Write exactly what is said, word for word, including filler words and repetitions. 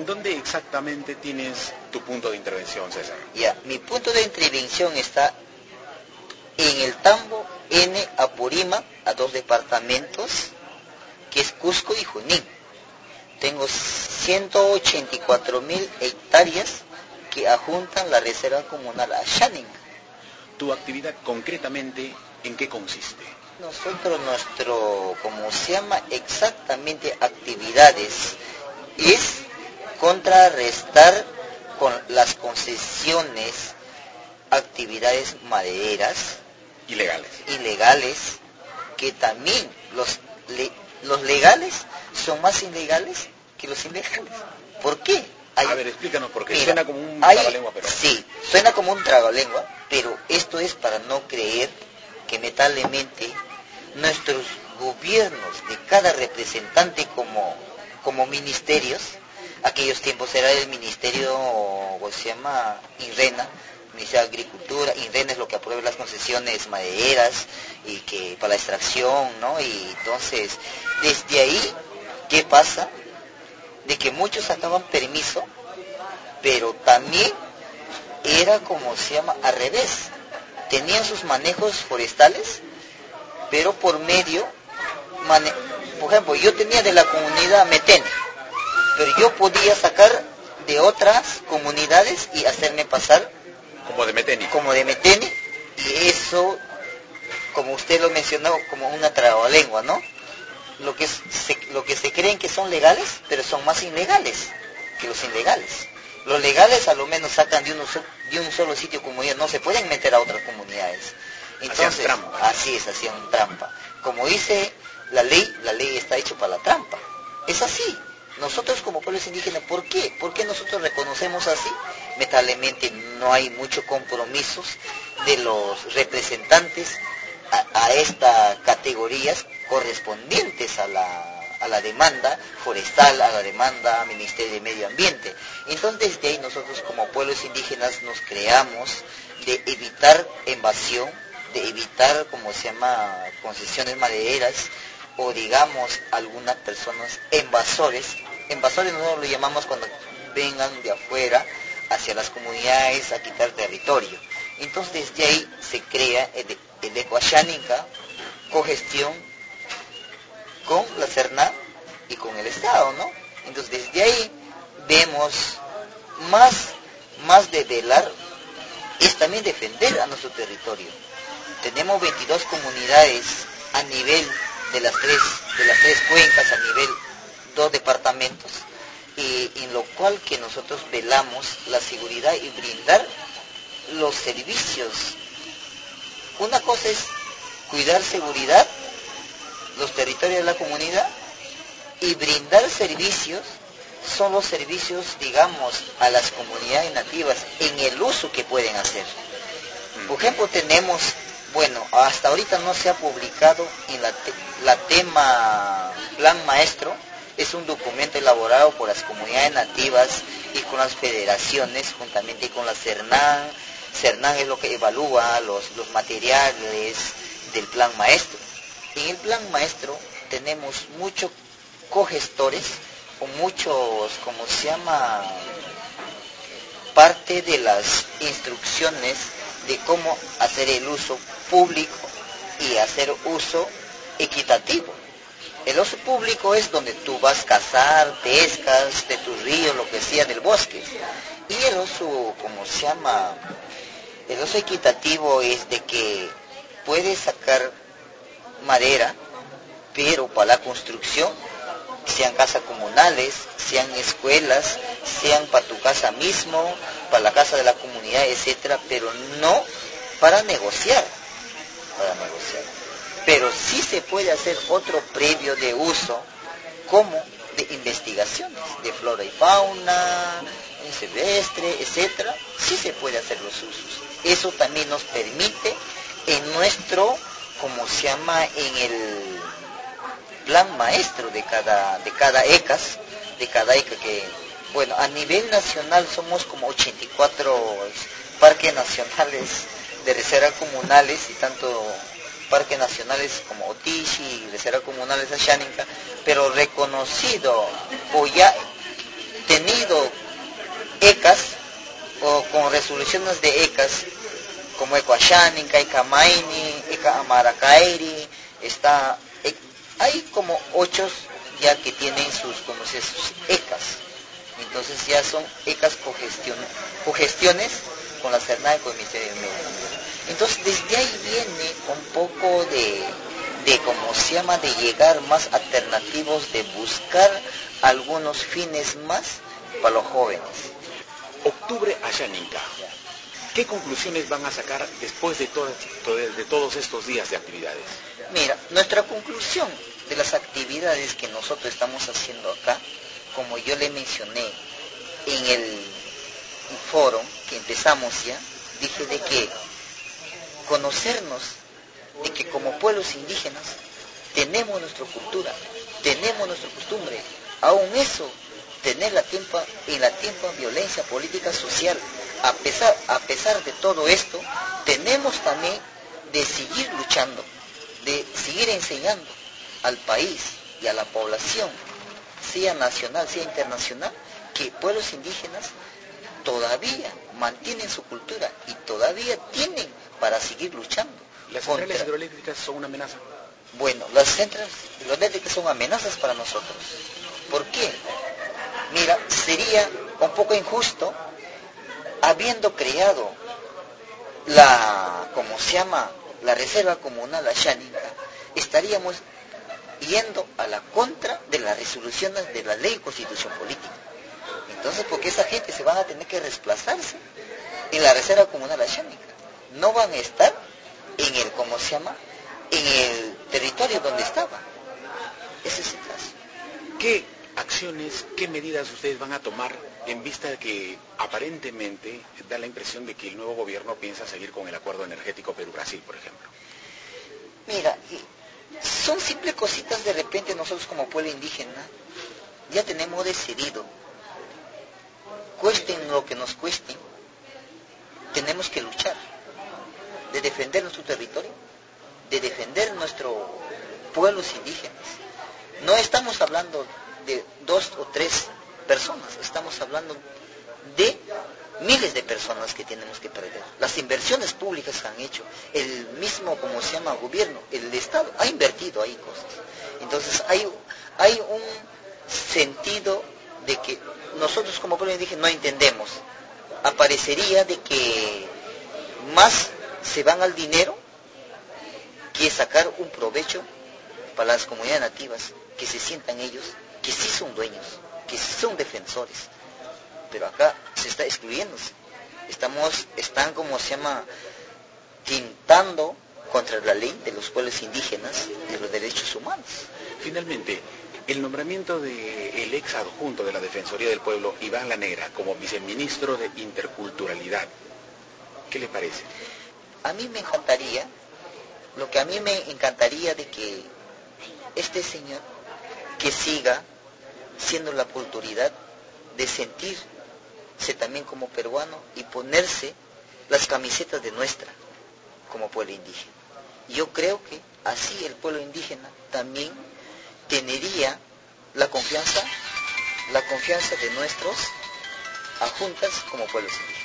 ¿En dónde exactamente tienes tu punto de intervención, César? Ya, mi punto de intervención está en el Tambo, N, Apurímac, a dos departamentos, que es Cusco y Junín. Tengo ciento ochenta y cuatro mil hectáreas que ajuntan la reserva comunal Ashaninka. ¿Tu actividad concretamente en qué consiste? Nosotros, nuestro, como se llama exactamente actividades, es contrarrestar con las concesiones, actividades madereras, ilegales, ilegales, que también los, le, los legales son más ilegales que los ilegales. ¿Por qué? Hay, a ver, explícanos, porque mira, suena como un hay, tragalengua, pero... Sí, suena como un tragalengua, pero esto es para no creer que lamentablemente nuestros gobiernos de cada representante como, como ministerios, aquellos tiempos era el ministerio, ¿cómo se llama? INRENA, Ministerio de Agricultura. INRENA es lo que aprueba las concesiones madereras y que para la extracción, ¿no? Y entonces, desde ahí, ¿qué pasa? De que muchos sacaban permiso, pero también era como se llama al revés, tenían sus manejos forestales, pero por medio, mane por ejemplo, yo tenía de la comunidad Metene, pero yo podía sacar de otras comunidades y hacerme pasar como de Metene, como de Metene, y eso, como usted lo mencionó, como una trabalengua, ¿no? Lo que, se, lo que se creen que son legales, pero son más ilegales que los ilegales. Los legales a lo menos sacan de, uno, de un solo sitio comunidad, no se pueden meter a otras comunidades. Entonces, así es, hacían trampa. Como dice la ley, la ley está hecha para la trampa. Es así. Nosotros como pueblos indígenas, ¿por qué? ¿Por qué nosotros reconocemos así? Lamentablemente no hay muchos compromisos de los representantes a, a estas categorías correspondientes a la, a la demanda forestal, a la demanda Ministerio de Medio Ambiente. Entonces desde ahí nosotros como pueblos indígenas nos creamos de evitar invasión, de evitar, como se llama, concesiones madereras, o digamos algunas personas invasores. Invasores nosotros lo llamamos cuando vengan de afuera hacia las comunidades a quitar territorio. Entonces desde ahí se crea el, el Ecoashaninka, cogestión con la CERNAC y con el Estado, ¿no? Entonces desde ahí vemos más, más de velar es también defender a nuestro territorio. Tenemos veintidós comunidades a nivel de las tres, de las tres cuencas, a nivel dos departamentos, y en lo cual que nosotros velamos la seguridad y brindar los servicios. Una cosa es cuidar seguridad, los territorios de la comunidad, y brindar servicios, son los servicios, digamos, a las comunidades nativas en el uso que pueden hacer. Por ejemplo, tenemos, bueno, hasta ahorita no se ha publicado en la, te la tema Plan Maestro, es un documento elaborado por las comunidades nativas y con las federaciones, juntamente con la CERNAC. CERNAC es lo que evalúa los, los materiales del Plan Maestro. En el Plan Maestro tenemos muchos cogestores, o muchos, como se llama, parte de las instrucciones de cómo hacer el uso público y hacer uso equitativo. El uso público es donde tú vas a cazar, pescas de tus ríos, lo que sea, del bosque. Y el uso, como se llama, el uso equitativo es de que puedes sacar madera, pero para la construcción, sean casas comunales, sean escuelas, sean para tu casa mismo, para la casa de la comunidad, etcétera, pero no para negociar, para negociar. Pero sí se puede hacer otro previo de uso, como de investigaciones, de flora y fauna, silvestre, etcétera, sí se puede hacer los usos. Eso también nos permite en nuestro, como se llama, en el plan maestro de cada, de cada ECAS, de cada ECA que, bueno, a nivel nacional somos como ochenta y cuatro parques nacionales de reserva comunales, y tanto parques nacionales como Otishi y reserva comunales Ashaninka, pero reconocido o ya tenido habido E C As o con resoluciones de E C As como Ecuashaninka, Eka Maini, Eka Amarakairi, está, hay como ocho ya que tienen sus, como se dice, sus E C As. Entonces ya son E C As cogestion, cogestiones con la CERNAI y con el Ministerio del Medio Ambiente. Entonces desde ahí viene un poco de, de cómo se llama, de llegar más alternativos, de buscar algunos fines más para los jóvenes. Octubre Ashaninka. ¿Qué conclusiones van a sacar después de, todo, de todos estos días de actividades? Mira, nuestra conclusión de las actividades que nosotros estamos haciendo acá, como yo le mencioné en el foro que empezamos ya, dije de que conocernos, de que como pueblos indígenas tenemos nuestra cultura, tenemos nuestra costumbre, aún eso, tener la tiempo, en la tiempo violencia política social, a pesar, a pesar de todo esto, tenemos también de seguir luchando, de seguir enseñando al país y a la población, sea nacional, sea internacional, que pueblos indígenas todavía mantienen su cultura y todavía tienen para seguir luchando. ¿Las centrales contra... hidroeléctricas son una amenaza? Bueno, las centrales hidroeléctricas son amenazas para nosotros. ¿Por qué? Mira, sería un poco injusto, habiendo creado la, ¿cómo se llama?, la Reserva Comunal Ashaninka, estaríamos yendo a la contra de las resoluciones de la Ley de Constitución Política. Entonces, porque esa gente se van a tener que desplazarse en la Reserva Comunal Ashaninka, no van a estar en el, ¿cómo se llama?, en el territorio donde estaban. Ese es el caso. ¿Qué acciones, qué medidas ustedes van a tomar en vista de que aparentemente da la impresión de que el nuevo gobierno piensa seguir con el acuerdo energético Perú-Brasil, por ejemplo? Mira, son simples cositas. De repente nosotros como pueblo indígena ya tenemos decidido, cuesten lo que nos cueste, tenemos que luchar, de defender nuestro territorio, de defender nuestros pueblos indígenas. No estamos hablando de dos o tres personas, estamos hablando de miles de personas que tenemos que perder. Las inversiones públicas que han hecho, el mismo, como se llama, gobierno, el Estado ha invertido ahí cosas. Entonces hay, hay un sentido de que nosotros como pueblo indígena no entendemos. Aparecería de que más se van al dinero que sacar un provecho para las comunidades nativas, que se sientan ellos, que sí son dueños, que sí son defensores. Pero acá se está excluyéndose. Estamos, están, como se llama, tintando contra la ley de los pueblos indígenas y de los derechos humanos. Finalmente, el nombramiento del ex adjunto de la Defensoría del Pueblo, Iván La Negra, como viceministro de Interculturalidad, ¿qué le parece? A mí me encantaría, lo que a mí me encantaría de que este señor que siga siendo la autoridad de sentirse también como peruano y ponerse las camisetas de nuestra como pueblo indígena. Yo creo que así el pueblo indígena también tendría la confianza, la confianza de nuestros adjuntas como pueblos indígenas.